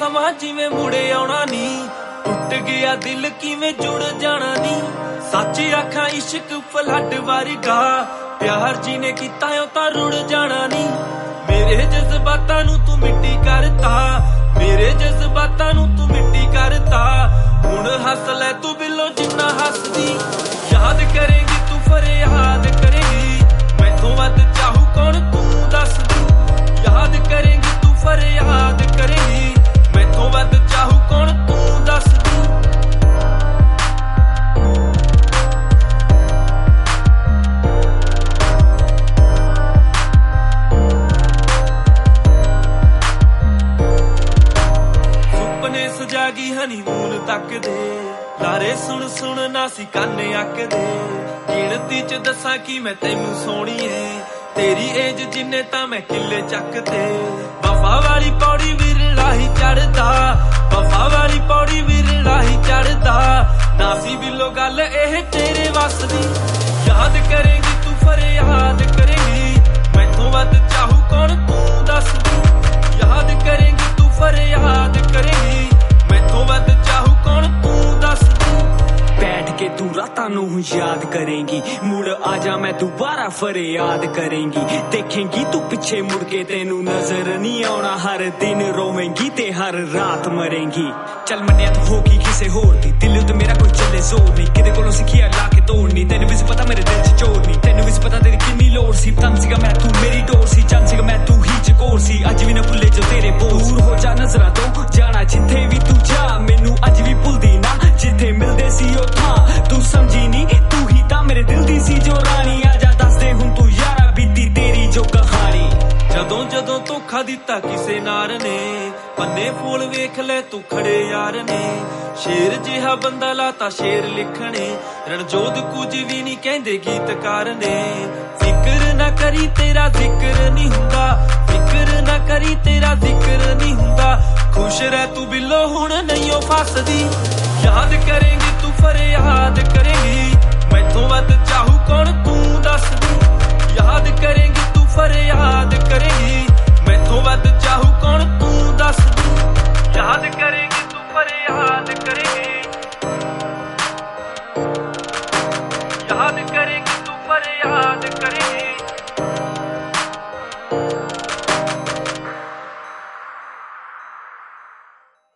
ਸਮਾਂ ਜਿਵੇਂ ਮੁੜੇ ਆਉਣਾ ਨੀ, ਟੁੱਟ ਗਿਆ ਦਿਲ ਕਿਵੇਂ ਜੁੜ ਜਾਣਾ ਨੀ। ਸੱਚ ਆਖਾਂ ਇਸ਼ਕ ਫਲੱਡ ਵਰਗਾ, ਪਿਆਰ ਜੀ ਨੇ ਕੀਤਾ ਉਹ ਤਾਂ ਰੁੜ ਜਾਣਾ ਨੀ। ਮੇਰੇ ਜਜ਼ਬਾਤਾਂ ਨੂੰ ਤੂੰ ਮਿੱਟੀ ਕਰਤਾ, ਮੇਰੇ ਜਜ਼ਬਾਤਾਂ ਨੂੰ ਤੂੰ ਮਿੱਟੀ ਕਰਤਾ। ਹੁਣ ਹੱਸ ਲੈ ਤੂੰ ਬਿੱਲੋ ਜਿੰਨਾ ਹੱਸਦੀ, ਯਾਦ ਕਰੇਂਗੀ ਤੂੰ ਫਰਿਆਦ ਕਰੇਂਗੀ, ਮੈਥੋਂ ਵੱਧ ਚਾਹੂ ਕੌਣ ਤੂੰ ਦੱਸਦੀ। ਯਾਦ ਕਰੇਂਗੀ ਤੂੰ ਫਰਿਆਦ ਕਰੇਂਗੀ, ਮੈਥੋਂ ਵੱਧ ਚਾਹੂ ਕੌਣ ਤੂੰ ਦੱਸਦੀ। ਸੁਪਨੇ ਸਜਾ ਗਈ ਹਨੀਮੂਨ ਤੱਕ ਦੇ, ਲਾਰੇ ਸੁਣ ਸੁਣ ਨਾ ਸੀ ਕੰਨ ਅੱਕਦੇ। ਗਿਣਤੀ ਚ ਦੱਸਾਂ ਕਿ ਮੈਂ ਤੈਨੂੰ ਸੋਹਣੀਏ, ਤੇਰੀ ਏਜ ਜਿੰਨੇ ਤਾਂ ਮੈਂ ਕਿੱਲੇ ਚੱਕਦੇ। ਵਫਾ ਵਾਲੀ ਪੌੜੀ ਵਿਰਲਾ ਹੀ ਚੜਦਾ, ਵਫਾ ਵਾਲੀ ਪੌੜੀ ਵਿਰਲਾ ਹੀ ਚੜਦਾ। ਨਾ ਸੀ ਬਿੱਲੋ ਗੱਲ ਇਹ ਤੇਰੇ ਵੱਸ ਦੀ, ਯਾਦ ਕਰੇਂਗੀ ਤੂੰ ਫਰਿਆਦ ਕਰੇਂਗੀ, ਮੈਥੋਂ ਵੱਧ ਚਾਹੂ ਕੌਣ ਤੂੰ ਦੱਸਦੀ। ਯਾਦ ਕਰੇਂਗੀ ਤੂੰ ਫਰਿਆਦ ਕਰੇਂਗੀ, ਮੈਥੋਂ ਵੱਧ ਚਾਹੂ ਕੌਣ ਤੂੰ ਦੱਸਦੀ। बैठ के तू रातां नूं याद करेंगी, मुड़ आजा मैं दोबारा फरियाद करेंगी। देखेंगी तू पिछे मुड़ के तेनू नजर नहीं आना, हर दिन रोवेंगी ते हर रात मरेंगी। चल मन्निया तू होगी किसे होर दी, दिल ते मेरा कोई चले जोर नहीं, किदे कोलों सिखिया ला के तोड़नी। तेनू भी पता मेरे दिल च चोर नहीं, तेनू भी पता तेरी किन्नी लोड़ सी। तन सीगा मैं तू मेरी डोर सी, चन सीगा मैं तू ही चकोर सी। अज भी ना भुले जो तेरे बोल, दूर हो जा नजरां तो जाना जिथे भी तू जा, मैनू अज भी भुलदी ना जिथे मिलदे सी उत्थां। तू समझी नी तू ही तां मेरे दिल दी सी जो रानी, आजा दस दे हुण तू यारा बीती तेरी जो कहानी। ਜਦੋਂ ਜਦੋਂ ਧੋਖਾ ਦਿੱਤਾ ਕਿਸੇ ਨਾਰ ਨੇ, ਪੰਨੇ ਫੂਲ ਵੇਖ ਲੈ ਤੂੰ ਖੜੇ ਯਾਰ ਨੇ। ਸ਼ੇਰ ਜਿਹਾ ਬੰਦਾ ਲਾਤਾ ਸ਼ੇਰ ਲਿਖਣੇ, ਰਣਜੋਧ ਕੁਝ ਵੀ ਨਹੀਂ ਕਹਿੰਦੇ ਗੀਤਕਾਰ ਨੇ। ਫਿਕਰ ਨਾ ਕਰੀ ਤੇਰਾ ਜ਼ਿਕਰ ਨਹੀਂ ਹੁੰਦਾ, ਫਿਕਰ ਨਾ ਕਰੀ ਤੇਰਾ ਜ਼ਿਕਰ ਨਹੀਂ ਹੁੰਦਾ। ਖੁਸ਼ ਰਹਿ ਤੂੰ ਬਿੱਲੋ ਹੁਣ ਨਹੀਂ ਉਹ ਫਸਦੀ, ਯਾਦ ਕਰੇਂਗੀ ਤੂੰ ਫਰਿਆਦ ਕਰੇਂਗੀ, ਮੈਥੋਂ ਵੱਧ ਚਾਹੂ ਕੌਣ ਤੂੰ ਦੱਸਦੀ। ਯਾਦ ਕਰੇਂਗੀ ਤੂੰ ਫਰਿਆਦ ਕਰੇਂਗੀ, ਮੈਥੋਂ ਵੱਧ ਚਾਹੂ ਕੌਣ ਤੂੰ ਦੱਸਦੀ। ਯਾਦ ਕਰ